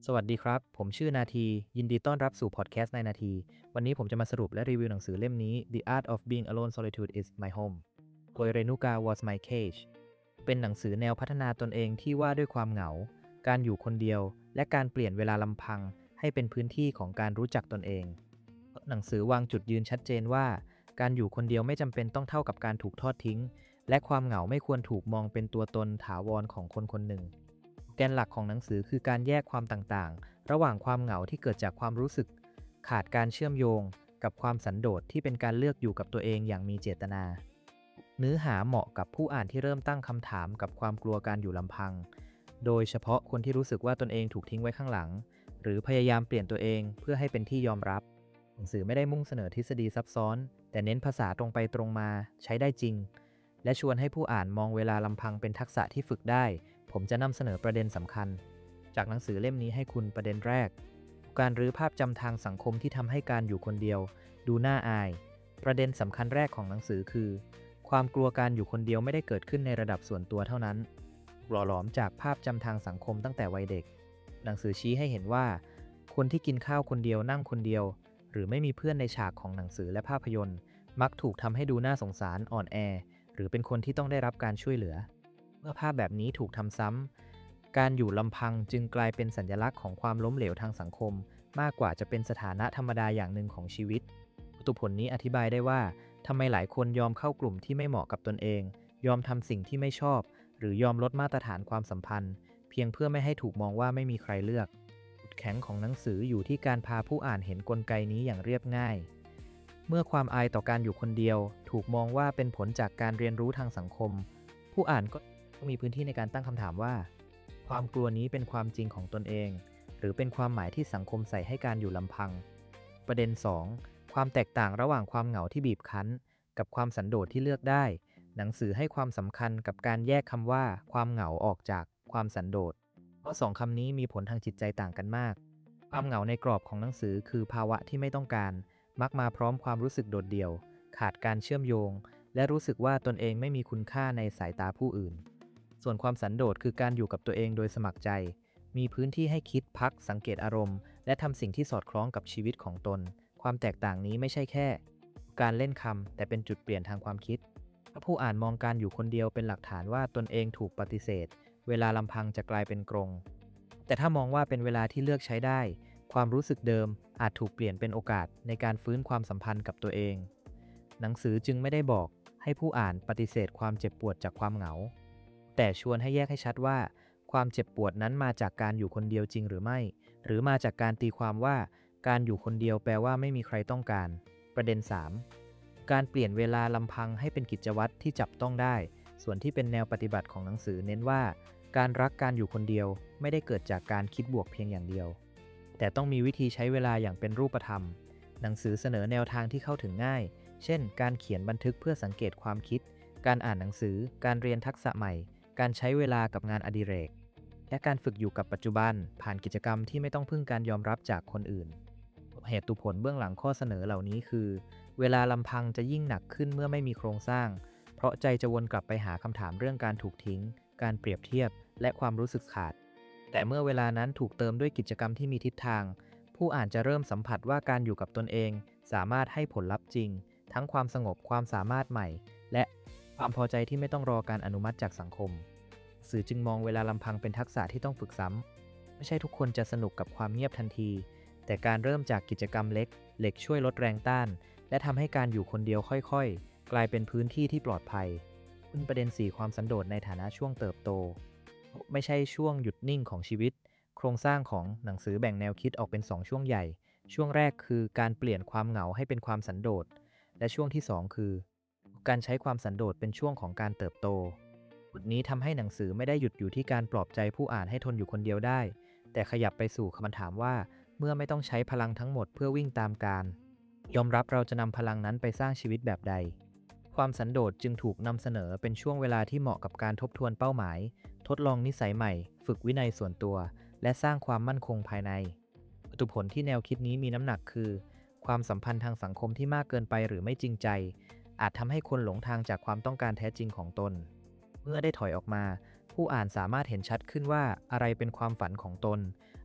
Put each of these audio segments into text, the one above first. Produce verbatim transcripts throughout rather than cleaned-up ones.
สวัสดีครับ ผมชื่อนาที ยินดีต้อนรับสู่พอดแคสต์ในนาที วันนี้ผมจะมาสรุปและรีวิวหนังสือเล่มนี้ The Art of Being Alone Solitude is My Home โดย Renuka Was My Cage เป็นหนังสือแนวพัฒนาตนเองที่ว่าด้วยความเหงา การอยู่คนเดียว และการเปลี่ยนเวลาลำพังให้เป็นพื้นที่ของการรู้จักตนเอง หนังสือวางจุดยืนชัดเจนว่า การอยู่คนเดียวไม่จำเป็นต้องเท่ากับการถูกทอดทิ้ง และความเหงาไม่ควรถูกมองเป็นตัวตนถาวรของคนคนหนึ่ง แกนหลักของหนังสือคือการแยกความต่างๆ ระหว่างความเหงาที่เกิดจากความรู้สึก ขาดการเชื่อมโยงกับความสันโดษที่เป็นการเลือกอยู่กับตัวเองอย่างมีเจตนา เนื้อหาเหมาะกับผู้อ่านที่เริ่มตั้งคำถามกับความกลัวการอยู่ลำพัง โดยเฉพาะคนที่รู้สึกว่าตนเองถูกทิ้งไว้ข้างหลัง หรือพยายามเปลี่ยนตัวเองเพื่อให้เป็นที่ยอมรับ หนังสือไม่ได้มุ่งเสนอทฤษฎีซับซ้อน แต่เน้นภาษาตรงไปตรงมาใช้ได้จริง และชวนให้ผู้อ่านมองเวลาลำพังเป็นทักษะที่ฝึกได้ผมจะนำเสนอประเด็นสำคัญจากหนังสือเล่มนี้ให้คุณประเด็นแรกการรื้อภาพจำทางสังคมที่ทำให้การอยู่คนเดียวดูน่าอายประเด็นสำคัญแรกของหนังสือคือความกลัวการอยู่คนเดียวไม่ได้เกิดขึ้นในระดับส่วนตัวเท่านั้นหล่อหลอมจากภาพจำทางสังคมตั้งแต่วัยเด็กหนังสือชี้ให้เห็นว่าคนที่กินข้าวคนเดียวนั่งคนเดียวหรือไม่มีเพื่อนในฉากของหนังสือและภาพยนตร์มักถูกทำให้ดูน่าสงสารอ่อนแอหรือเป็นคนที่ต้องได้รับการช่วยเหลือเมื่อภาพแบบนี้ถูกทำซ้ำการอยู่ลำพังจึงกลายเป็นสัญลักษณ์ของความล้มเหลวทางสังคมมากกว่าจะเป็นสถานะธรรมดาอย่างหนึ่งของชีวิตตุผลนี้อธิบายได้ว่าทำไมหลายคนยอมเข้ากลุ่มที่ไม่เหมาะกับตนเองยอมทำสิ่งที่ไม่ชอบหรือยอมลดมาตรฐานความสัมพันธ์เพียงเพื่อไม่ให้ถูกมองว่าไม่มีใครเลือกจุดแข็งของหนังสืออยู่ที่การพาผู้อ่านเห็นกลไกนี้อย่างเรียบง่ายเมื่อความอายต่อการอยู่คนเดียวถูกมองว่าเป็นผลจากการเรียนรู้ทางสังคมผู้อ่านก็มีพื้นที่ในการตั้งคำถามว่าความกลัวนี้เป็นความจริงของตนเองหรือเป็นความหมายที่สังคมใส่ให้การอยู่ลำพังประเด็น สอง ความแตกต่างระหว่างความเหงาที่บีบคั้นกับความสันโดษที่เลือกได้หนังสือให้ความสำคัญกับการแยกคำว่าความเหงาออกจากความสันโดษเพราะสองคำนี้มีผลทางจิตใจต่างกันมากความเหงาในกรอบของหนังสือคือภาวะที่ไม่ต้องการมักมาพร้อมความรู้สึกโดดเดี่ยวขาดการเชื่อมโยงและรู้สึกว่าตนเองไม่มีคุณค่าในสายตาผู้อื่นส่วนความสันโดษคือการอยู่กับตัวเองโดยสมัครใจมีพื้นที่ให้คิดพักสังเกตอารมณ์และทำสิ่งที่สอดคล้องกับชีวิตของตนความแตกต่างนี้ไม่ใช่แค่การเล่นคำแต่เป็นจุดเปลี่ยนทางความคิดถ้าผู้อ่านมองการอยู่คนเดียวเป็นหลักฐานว่าตนเองถูกปฏิเสธเวลาลำพังจะกลายเป็นกรงแต่ถ้ามองว่าเป็นเวลาที่เลือกใช้ได้ความรู้สึกเดิมอาจถูกเปลี่ยนเป็นโอกาสในการฟื้นความสัมพันธ์กับตัวเองหนังสือจึงไม่ได้บอกให้ผู้อ่านปฏิเสธความเจ็บปวดจากความเหงาแต่ชวนให้แยกให้ชัดว่าความเจ็บปวดนั้นมาจากการอยู่คนเดียวจริงหรือไม่หรือมาจากการตีความว่าการอยู่คนเดียวแปลว่าไม่มีใครต้องการประเด็น สาม การเปลี่ยนเวลาลำพังให้เป็นกิจวัตรที่จับต้องได้ส่วนที่เป็นแนวปฏิบัติของหนังสือเน้นว่าการรักการอยู่คนเดียวไม่ได้เกิดจากการคิดบวกเพียงอย่างเดียวแต่ต้องมีวิธีใช้เวลาอย่างเป็นรูปธรรมหนังสือเสนอแนวทางที่เข้าถึงง่ายเช่นการเขียนบันทึกเพื่อสังเกตความคิดการอ่านหนังสือการเรียนทักษะใหม่การใช้เวลากับงานอดิเรกและการฝึกอยู่กับปัจจุบันผ่านกิจกรรมที่ไม่ต้องพึ่งการยอมรับจากคนอื่นเหตุผลเบื้องหลังข้อเสนอเหล่านี้คือเวลาลำพังจะยิ่งหนักขึ้นเมื่อไม่มีโครงสร้างเพราะใจจะวนกลับไปหาคำถามเรื่องการถูกทิ้งการเปรียบเทียบและความรู้สึกขาดแต่เมื่อเวลานั้นถูกเติมด้วยกิจกรรมที่มีทิศทางผู้อ่านจะเริ่มสัมผัสว่าการอยู่กับตนเองสามารถให้ผลลัพธ์จริงทั้งความสงบความสามารถใหม่และความพอใจที่ไม่ต้องรอการอนุมัติจากสังคมสื่อจึงมองเวลาลำพังเป็นทักษะที่ต้องฝึกซ้ำไม่ใช่ทุกคนจะสนุกกับความเงียบทันทีแต่การเริ่มจากกิจกรรมเล็กเหล็กช่วยลดแรงต้านและทำให้การอยู่คนเดียวค่อยๆกลายเป็นพื้นที่ที่ปลอดภัยขึ้นประเด็น สี่ ความสันโดษในฐานะช่วงเติบโตไม่ใช่ช่วงหยุดนิ่งของชีวิตโครงสร้างของหนังสือแบ่งแนวคิดออกเป็นสองช่วงใหญ่ช่วงแรกคือการเปลี่ยนความเหงาให้เป็นความสันโดษและช่วงที่สองคือการใช้ความสันโดษเป็นช่วงของการเติบโตบทนี้ทำให้หนังสือไม่ได้หยุดอยู่ที่การปลอบใจผู้อ่านให้ทนอยู่คนเดียวได้แต่ขยับไปสู่คำถามว่าเมื่อไม่ต้องใช้พลังทั้งหมดเพื่อวิ่งตามการยอมรับเราจะนำพลังนั้นไปสร้างชีวิตแบบใดความสันโดษจึงถูกนำเสนอเป็นช่วงเวลาที่เหมาะกับการทบทวนเป้าหมายทดลองนิสัยใหม่ฝึกวินัยส่วนตัวและสร้างความมั่นคงภายในตุผลที่แนวคิดนี้มีน้ำหนักคือความสัมพันธ์ทางสังคมที่มากเกินไปหรือไม่จริงใจอาจทำให้คนหลงทางจากความต้องการแท้จริงของตนเมื่อได้ถอยออกมาผู้อ่านสามารถเห็นชัดขึ้นว่าอะไรเป็นความฝันของตน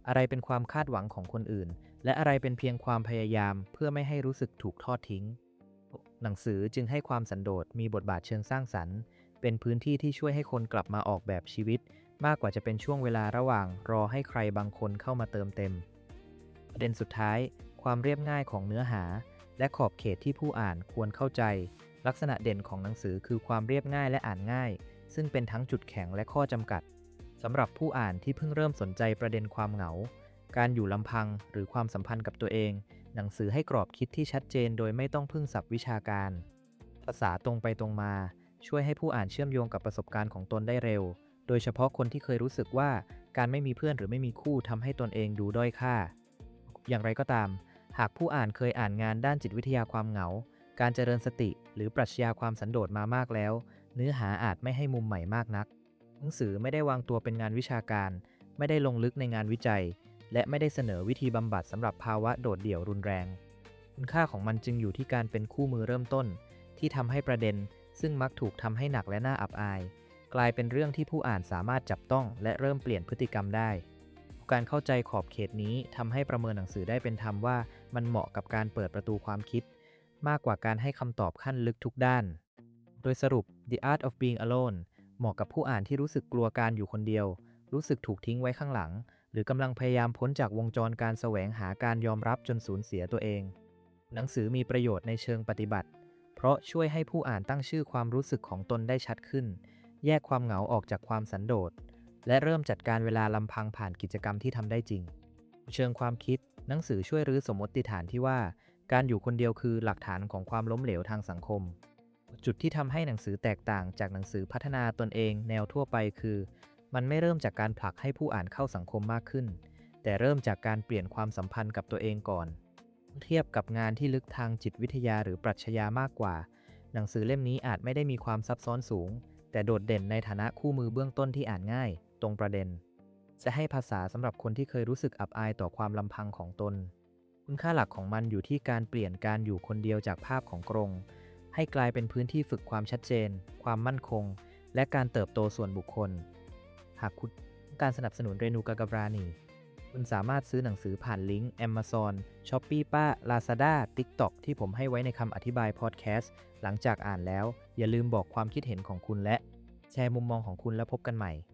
อะไรเป็นความคาดหวังของคนอื่นและอะไรเป็นเพียงความพยายามเพื่อไม่ให้รู้สึกถูกทอดทิ้งหนังสือจึงให้ความสันโดษมีบทบาทเชิงสร้างสรรค์เป็นพื้นที่ที่ช่วยให้คนกลับมาออกแบบชีวิตมากกว่าจะเป็นช่วงเวลาระหว่างรอให้ใครบางคนเข้ามาเติมเต็มประเด็นสุดท้ายความเรียบง่ายของเนื้อหาและขอบเขตที่ผู้อ่านควรเข้าใจลักษณะเด่นของหนังสือคือความเรียบง่ายและอ่านง่ายซึ่งเป็นทั้งจุดแข็งและข้อจำกัดสำหรับผู้อ่านที่เพิ่งเริ่มสนใจประเด็นความเหงาการอยู่ลำพังหรือความสัมพันธ์กับตัวเองหนังสือให้กรอบคิดที่ชัดเจนโดยไม่ต้องพึ่งศัพท์วิชาการภาษาตรงไปตรงมาช่วยให้ผู้อ่านเชื่อมโยงกับประสบการณ์ของตนได้เร็วโดยเฉพาะคนที่เคยรู้สึกว่าการไม่มีเพื่อนหรือไม่มีคู่ทำให้ตนเองดูด้อยค่าอย่างไรก็ตามหากผู้อ่านเคยอ่านงานด้านจิตวิทยาความเหงาการเจริญสติหรือปรัชญาความสันโดษมามากแล้วเนื้อหาอาจไม่ให้มุมใหม่มากนักหนังสือไม่ได้วางตัวเป็นงานวิชาการไม่ได้ลงลึกในงานวิจัยและไม่ได้เสนอวิธีบำบัดสำหรับภาวะโดดเดี่ยวรุนแรงคุณค่าของมันจึงอยู่ที่การเป็นคู่มือเริ่มต้นที่ทำให้ประเด็นซึ่งมักถูกทำให้หนักและน่าอับอายกลายเป็นเรื่องที่ผู้อ่านสามารถจับต้องและเริ่มเปลี่ยนพฤติกรรมได้การเข้าใจขอบเขตนี้ทำให้ประเมินหนังสือได้เป็นธรรมว่ามันเหมาะกับการเปิดประตูความคิดมากกว่าการให้คำตอบขั้นลึกทุกด้านโดยสรุป The Art of Being Alone เหมาะกับผู้อ่านที่รู้สึกกลัวการอยู่คนเดียวรู้สึกถูกทิ้งไว้ข้างหลังหรือกำลังพยายามพ้นจากวงจรการแสวงหาการยอมรับจนสูญเสียตัวเองหนังสือมีประโยชน์ในเชิงปฏิบัติเพราะช่วยให้ผู้อ่านตั้งชื่อความรู้สึกของตนได้ชัดขึ้นแยกความเหงาออกจากความสันโดษและเริ่มจัดการเวลาลำพังผ่านกิจกรรมที่ทำได้จริงเชิงความคิดหนังสือช่วยรื้อสมมติฐานที่ว่าการอยู่คนเดียวคือหลักฐานของความล้มเหลวทางสังคมจุดที่ทำให้หนังสือแตกต่างจากหนังสือพัฒนาตนเองแนวทั่วไปคือมันไม่เริ่มจากการผลักให้ผู้อ่านเข้าสังคมมากขึ้นแต่เริ่มจากการเปลี่ยนความสัมพันธ์กับตัวเองก่อนเทียบกับงานที่ลึกทางจิตวิทยาหรือปรัชญามากกว่าหนังสือเล่มนี้อาจไม่ได้มีความซับซ้อนสูงแต่โดดเด่นในฐานะคู่มือเบื้องต้นที่อ่านง่ายตรงประเด็นจะให้ภาษาสำหรับคนที่เคยรู้สึกอับอายต่อความลำพังของตนคุณค่าหลักของมันอยู่ที่การเปลี่ยนการอยู่คนเดียวจากภาพของกรงให้กลายเป็นพื้นที่ฝึกความชัดเจนความมั่นคงและการเติบโตส่วนบุคคลหากคุณต้องการสนับสนุนเรนูกากาบรานีคุณสามารถซื้อหนังสือผ่านลิงก์ Amazon Shopee ป้า Lazada TikTok ที่ผมให้ไว้ในคำอธิบายพอดแคสต์หลังจากอ่านแล้วอย่าลืมบอกความคิดเห็นของคุณและแชร์มุมมองของคุณแล้วพบกันใหม่